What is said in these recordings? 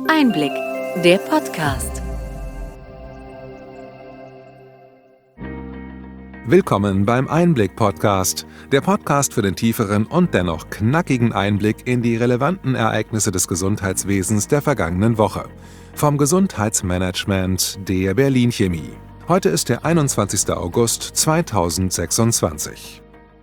Einblick, der Podcast. Willkommen beim Einblick-Podcast, der Podcast für den tieferen und dennoch knackigen Einblick in die relevanten Ereignisse des Gesundheitswesens der vergangenen Woche. Vom Gesundheitsmanagement der Berlin Chemie. Heute ist der 21. August 2026.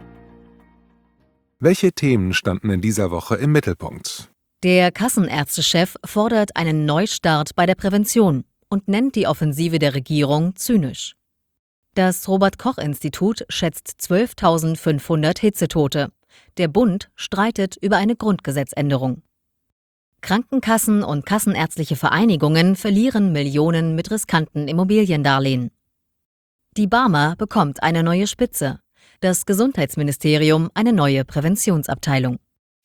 Welche Themen standen in dieser Woche im Mittelpunkt? Der Kassenärztechef fordert einen Neustart bei der Prävention und nennt die Offensive der Regierung zynisch. Das Robert-Koch-Institut schätzt 12.500 Hitzetote. Der Bund streitet über eine Grundgesetzänderung. Krankenkassen und kassenärztliche Vereinigungen verlieren Millionen mit riskanten Immobiliendarlehen. Die Barmer bekommt eine neue Spitze, das Gesundheitsministerium eine neue Präventionsabteilung.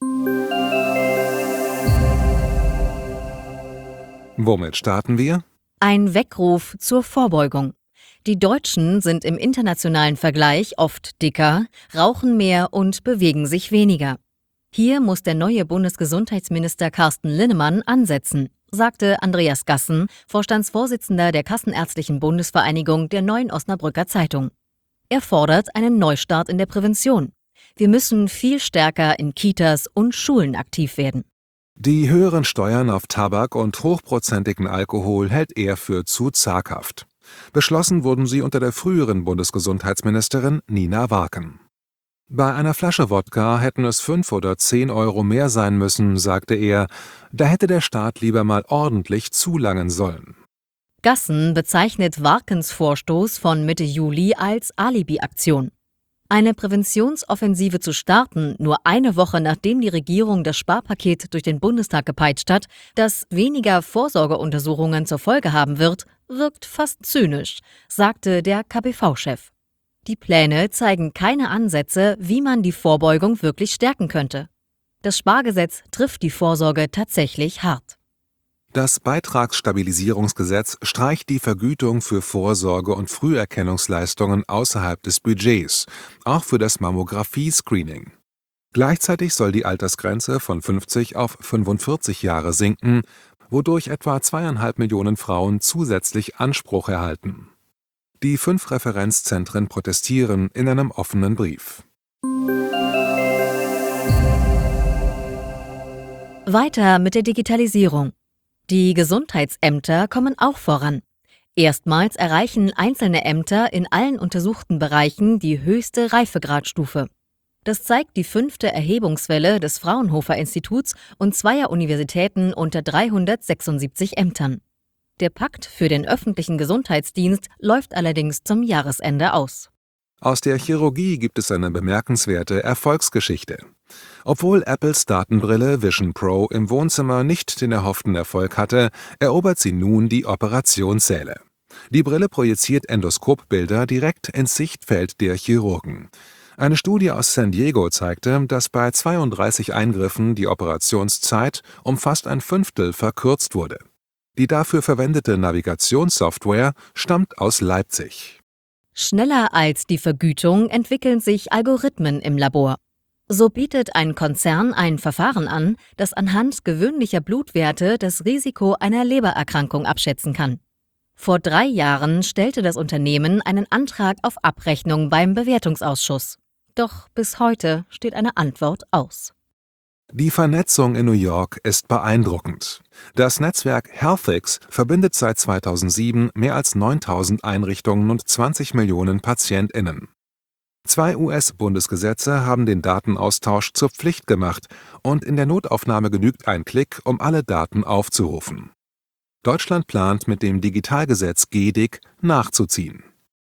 Womit starten wir? Ein Weckruf zur Vorbeugung. Die Deutschen sind im internationalen Vergleich oft dicker, rauchen mehr und bewegen sich weniger. Hier muss der neue Bundesgesundheitsminister Carsten Linnemann ansetzen, sagte Andreas Gassen, Vorstandsvorsitzender der Kassenärztlichen Bundesvereinigung der Neuen Osnabrücker Zeitung. Er fordert einen Neustart in der Prävention. Wir müssen viel stärker in Kitas und Schulen aktiv werden. Die höheren Steuern auf Tabak und hochprozentigen Alkohol hält er für zu zaghaft. Beschlossen wurden sie unter der früheren Bundesgesundheitsministerin Nina Warken. Bei einer Flasche Wodka hätten es 5 oder 10 Euro mehr sein müssen, sagte er. Da hätte der Staat lieber mal ordentlich zulangen sollen. Gassen bezeichnet Warkens Vorstoß von Mitte Juli als Alibi-Aktion. Eine Präventionsoffensive zu starten, nur eine Woche nachdem die Regierung das Sparpaket durch den Bundestag gepeitscht hat, das weniger Vorsorgeuntersuchungen zur Folge haben wird, wirkt fast zynisch, sagte der KBV-Chef. Die Pläne zeigen keine Ansätze, wie man die Vorbeugung wirklich stärken könnte. Das Spargesetz trifft die Vorsorge tatsächlich hart. Das Beitragsstabilisierungsgesetz streicht die Vergütung für Vorsorge- und Früherkennungsleistungen außerhalb des Budgets, auch für das Mammographie-Screening. Gleichzeitig soll die Altersgrenze von 50 auf 45 Jahre sinken, wodurch etwa 2,5 Millionen Frauen zusätzlich Anspruch erhalten. Die 5 Referenzzentren protestieren in einem offenen Brief. Weiter mit der Digitalisierung. Die Gesundheitsämter kommen auch voran. Erstmals erreichen einzelne Ämter in allen untersuchten Bereichen die höchste Reifegradstufe. Das zeigt die 5. Erhebungswelle des Fraunhofer-Instituts und 2 Universitäten unter 376 Ämtern. Der Pakt für den öffentlichen Gesundheitsdienst läuft allerdings zum Jahresende aus. Aus der Chirurgie gibt es eine bemerkenswerte Erfolgsgeschichte. Obwohl Apples Datenbrille Vision Pro im Wohnzimmer nicht den erhofften Erfolg hatte, erobert sie nun die Operationssäle. Die Brille projiziert Endoskopbilder direkt ins Sichtfeld der Chirurgen. Eine Studie aus San Diego zeigte, dass bei 32 Eingriffen die Operationszeit um fast ein Fünftel verkürzt wurde. Die dafür verwendete Navigationssoftware stammt aus Leipzig. Schneller als die Vergütung entwickeln sich Algorithmen im Labor. So bietet ein Konzern ein Verfahren an, das anhand gewöhnlicher Blutwerte das Risiko einer Lebererkrankung abschätzen kann. Vor 3 Jahren stellte das Unternehmen einen Antrag auf Abrechnung beim Bewertungsausschuss. Doch bis heute steht eine Antwort aus. Die Vernetzung in New York ist beeindruckend. Das Netzwerk Healthix verbindet seit 2007 mehr als 9.000 Einrichtungen und 20 Millionen PatientInnen. 2 US-Bundesgesetze haben den Datenaustausch zur Pflicht gemacht und in der Notaufnahme genügt ein Klick, um alle Daten aufzurufen. Deutschland plant mit dem Digitalgesetz GEDIC nachzuziehen.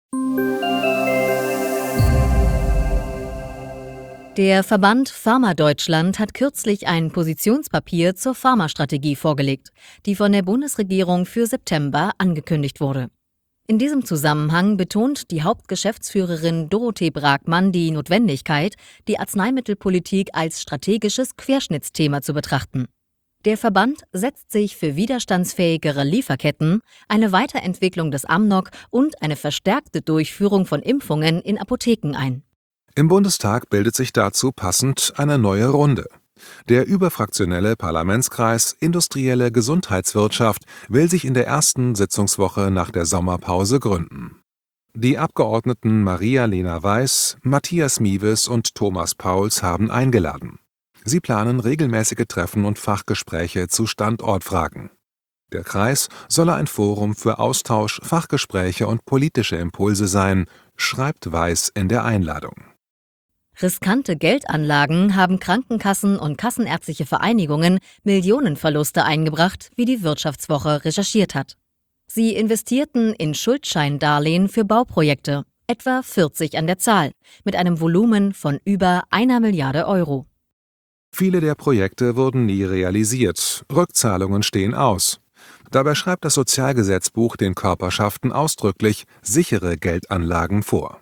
Der Verband Pharma Deutschland hat kürzlich ein Positionspapier zur Pharmastrategie vorgelegt, die von der Bundesregierung für September angekündigt wurde. In diesem Zusammenhang betont die Hauptgeschäftsführerin Dorothee Bragmann die Notwendigkeit, die Arzneimittelpolitik als strategisches Querschnittsthema zu betrachten. Der Verband setzt sich für widerstandsfähigere Lieferketten, eine Weiterentwicklung des Amnok und eine verstärkte Durchführung von Impfungen in Apotheken ein. Im Bundestag bildet sich dazu passend eine neue Runde. Der überfraktionelle Parlamentskreis Industrielle Gesundheitswirtschaft will sich in der ersten Sitzungswoche nach der Sommerpause gründen. Die Abgeordneten Maria-Lena Weiß, Matthias Miewes und Thomas Pauls haben eingeladen. Sie planen regelmäßige Treffen und Fachgespräche zu Standortfragen. Der Kreis solle ein Forum für Austausch, Fachgespräche und politische Impulse sein, schreibt Weiß in der Einladung. Riskante Geldanlagen haben Krankenkassen und kassenärztliche Vereinigungen Millionenverluste eingebracht, wie die Wirtschaftswoche recherchiert hat. Sie investierten in Schuldscheindarlehen für Bauprojekte, etwa 40 an der Zahl, mit einem Volumen von über 1 Milliarde Euro. Viele der Projekte wurden nie realisiert, Rückzahlungen stehen aus. Dabei schreibt das Sozialgesetzbuch den Körperschaften ausdrücklich sichere Geldanlagen vor.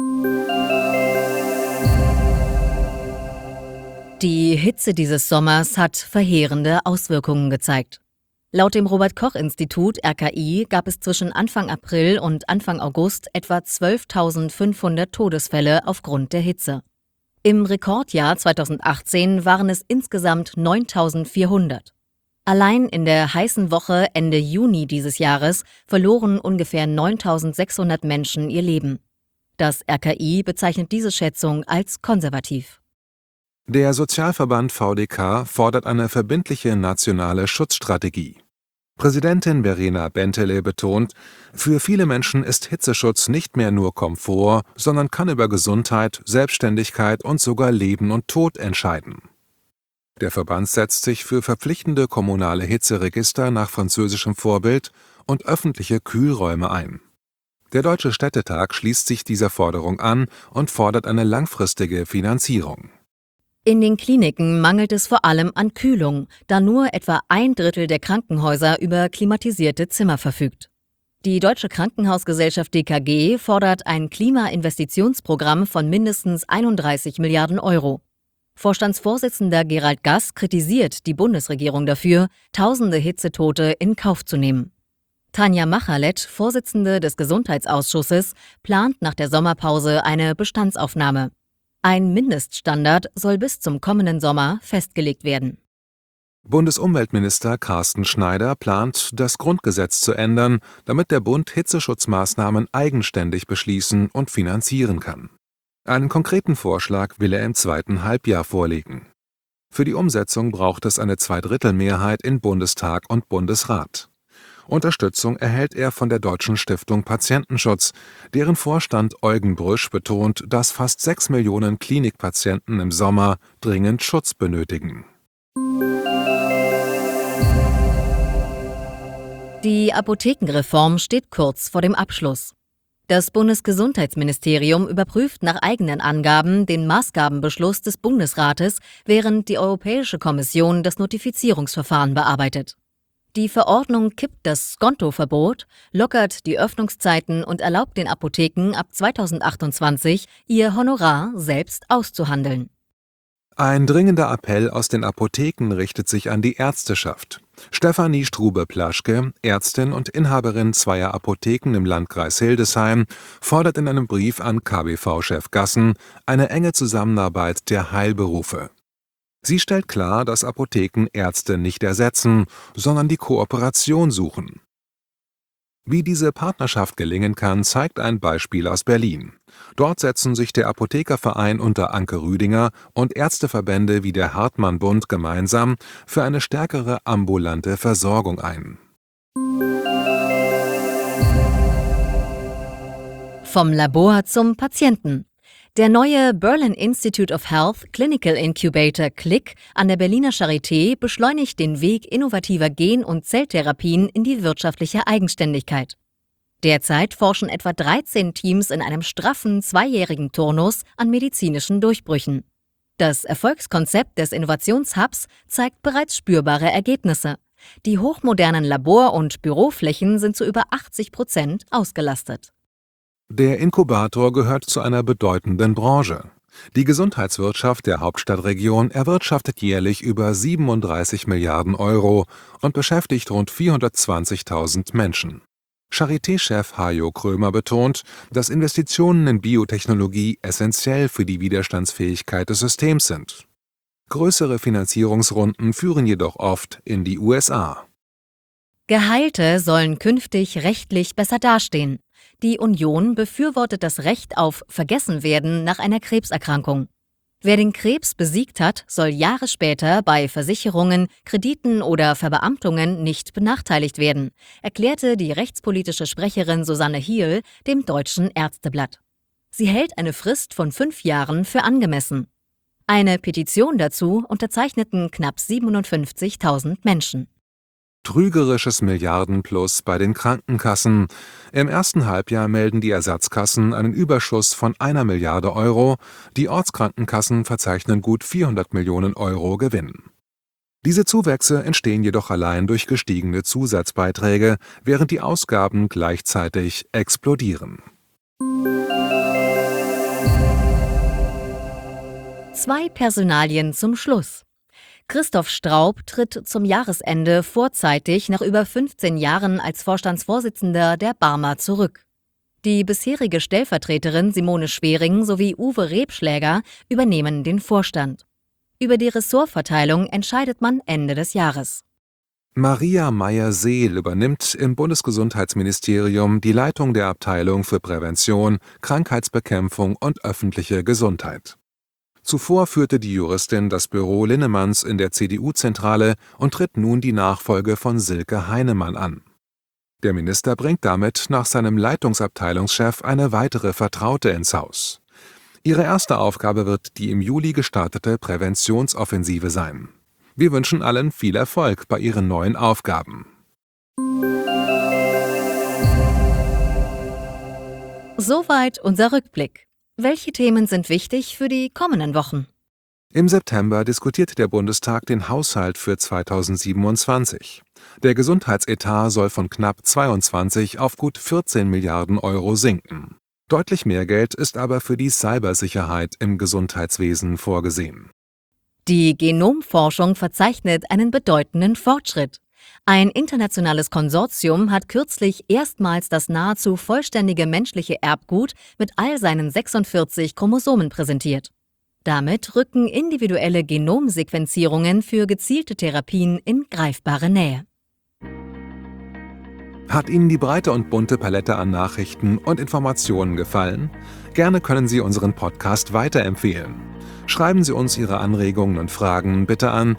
Die Hitze dieses Sommers hat verheerende Auswirkungen gezeigt. Laut dem Robert-Koch-Institut (RKI) gab es zwischen Anfang April und Anfang August etwa 12.500 Todesfälle aufgrund der Hitze. Im Rekordjahr 2018 waren es insgesamt 9.400. Allein in der heißen Woche Ende Juni dieses Jahres verloren ungefähr 9.600 Menschen ihr Leben. Das RKI bezeichnet diese Schätzung als konservativ. Der Sozialverband VDK fordert eine verbindliche nationale Schutzstrategie. Präsidentin Verena Bentele betont, für viele Menschen ist Hitzeschutz nicht mehr nur Komfort, sondern kann über Gesundheit, Selbstständigkeit und sogar Leben und Tod entscheiden. Der Verband setzt sich für verpflichtende kommunale Hitzeregister nach französischem Vorbild und öffentliche Kühlräume ein. Der Deutsche Städtetag schließt sich dieser Forderung an und fordert eine langfristige Finanzierung. In den Kliniken mangelt es vor allem an Kühlung, da nur etwa 1/3 der Krankenhäuser über klimatisierte Zimmer verfügt. Die Deutsche Krankenhausgesellschaft DKG fordert ein Klimainvestitionsprogramm von mindestens 31 Milliarden Euro. Vorstandsvorsitzender Gerald Gass kritisiert die Bundesregierung dafür, tausende Hitzetote in Kauf zu nehmen. Tanja Machalet, Vorsitzende des Gesundheitsausschusses, plant nach der Sommerpause eine Bestandsaufnahme. Ein Mindeststandard soll bis zum kommenden Sommer festgelegt werden. Bundesumweltminister Carsten Schneider plant, das Grundgesetz zu ändern, damit der Bund Hitzeschutzmaßnahmen eigenständig beschließen und finanzieren kann. Einen konkreten Vorschlag will er im zweiten Halbjahr vorlegen. Für die Umsetzung braucht es eine Zweidrittelmehrheit in Bundestag und Bundesrat. Unterstützung erhält er von der Deutschen Stiftung Patientenschutz, deren Vorstand Eugen Brüsch betont, dass fast 6 Millionen Klinikpatienten im Sommer dringend Schutz benötigen. Die Apothekenreform steht kurz vor dem Abschluss. Das Bundesgesundheitsministerium überprüft nach eigenen Angaben den Maßgabenbeschluss des Bundesrates, während die Europäische Kommission das Notifizierungsverfahren bearbeitet. Die Verordnung kippt das Skonto-Verbot, lockert die Öffnungszeiten und erlaubt den Apotheken ab 2028, ihr Honorar selbst auszuhandeln. Ein dringender Appell aus den Apotheken richtet sich an die Ärzteschaft. Stefanie Strube-Plaschke, Ärztin und Inhaberin zweier Apotheken im Landkreis Hildesheim, fordert in einem Brief an KBV-Chef Gassen eine enge Zusammenarbeit der Heilberufe. Sie stellt klar, dass Apotheken Ärzte nicht ersetzen, sondern die Kooperation suchen. Wie diese Partnerschaft gelingen kann, zeigt ein Beispiel aus Berlin. Dort setzen sich der Apothekerverein unter Anke Rüdinger und Ärzteverbände wie der Hartmann-Bund gemeinsam für eine stärkere ambulante Versorgung ein. Vom Labor zum Patienten. Der neue Berlin Institute of Health Clinical Incubator CLIC an der Berliner Charité beschleunigt den Weg innovativer Gen- und Zelltherapien in die wirtschaftliche Eigenständigkeit. Derzeit forschen etwa 13 Teams in einem straffen 2-jährigen Turnus an medizinischen Durchbrüchen. Das Erfolgskonzept des Innovationshubs zeigt bereits spürbare Ergebnisse. Die hochmodernen Labor- und Büroflächen sind zu über 80% ausgelastet. Der Inkubator gehört zu einer bedeutenden Branche. Die Gesundheitswirtschaft der Hauptstadtregion erwirtschaftet jährlich über 37 Milliarden Euro und beschäftigt rund 420.000 Menschen. Charité-Chef Hajo Krömer betont, dass Investitionen in Biotechnologie essentiell für die Widerstandsfähigkeit des Systems sind. Größere Finanzierungsrunden führen jedoch oft in die USA. Geheilte sollen künftig rechtlich besser dastehen. Die Union befürwortet das Recht auf Vergessenwerden nach einer Krebserkrankung. Wer den Krebs besiegt hat, soll Jahre später bei Versicherungen, Krediten oder Verbeamtungen nicht benachteiligt werden, erklärte die rechtspolitische Sprecherin Susanne Hiel dem Deutschen Ärzteblatt. Sie hält eine Frist von 5 Jahren für angemessen. Eine Petition dazu unterzeichneten knapp 57.000 Menschen. Trügerisches Milliardenplus bei den Krankenkassen. Im ersten Halbjahr melden die Ersatzkassen einen Überschuss von 1 Milliarde Euro, die Ortskrankenkassen verzeichnen gut 400 Millionen Euro Gewinn. Diese Zuwächse entstehen jedoch allein durch gestiegene Zusatzbeiträge, während die Ausgaben gleichzeitig explodieren. 2 Personalien zum Schluss. Christoph Straub tritt zum Jahresende vorzeitig nach über 15 Jahren als Vorstandsvorsitzender der Barmer zurück. Die bisherige Stellvertreterin Simone Schwering sowie Uwe Rebschläger übernehmen den Vorstand. Über die Ressortverteilung entscheidet man Ende des Jahres. Maria Meyer-Seel übernimmt im Bundesgesundheitsministerium die Leitung der Abteilung für Prävention, Krankheitsbekämpfung und öffentliche Gesundheit. Zuvor führte die Juristin das Büro Linnemanns in der CDU-Zentrale und tritt nun die Nachfolge von Silke Heinemann an. Der Minister bringt damit nach seinem Leitungsabteilungschef eine weitere Vertraute ins Haus. Ihre erste Aufgabe wird die im Juli gestartete Präventionsoffensive sein. Wir wünschen allen viel Erfolg bei ihren neuen Aufgaben. Soweit unser Rückblick. Welche Themen sind wichtig für die kommenden Wochen? Im September diskutiert der Bundestag den Haushalt für 2027. Der Gesundheitsetat soll von knapp 22 auf gut 14 Milliarden Euro sinken. Deutlich mehr Geld ist aber für die Cybersicherheit im Gesundheitswesen vorgesehen. Die Genomforschung verzeichnet einen bedeutenden Fortschritt. Ein internationales Konsortium hat kürzlich erstmals das nahezu vollständige menschliche Erbgut mit all seinen 46 Chromosomen präsentiert. Damit rücken individuelle Genomsequenzierungen für gezielte Therapien in greifbare Nähe. Hat Ihnen die breite und bunte Palette an Nachrichten und Informationen gefallen? Gerne können Sie unseren Podcast weiterempfehlen. Schreiben Sie uns Ihre Anregungen und Fragen bitte an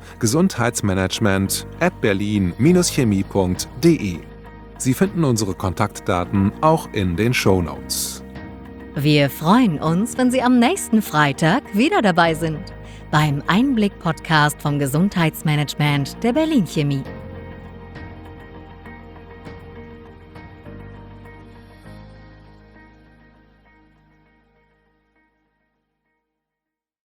gesundheitsmanagement@berlin-chemie.de. Sie finden unsere Kontaktdaten auch in den Shownotes. Wir freuen uns, wenn Sie am nächsten Freitag wieder dabei sind beim Einblick-Podcast vom Gesundheitsmanagement der Berlin Chemie.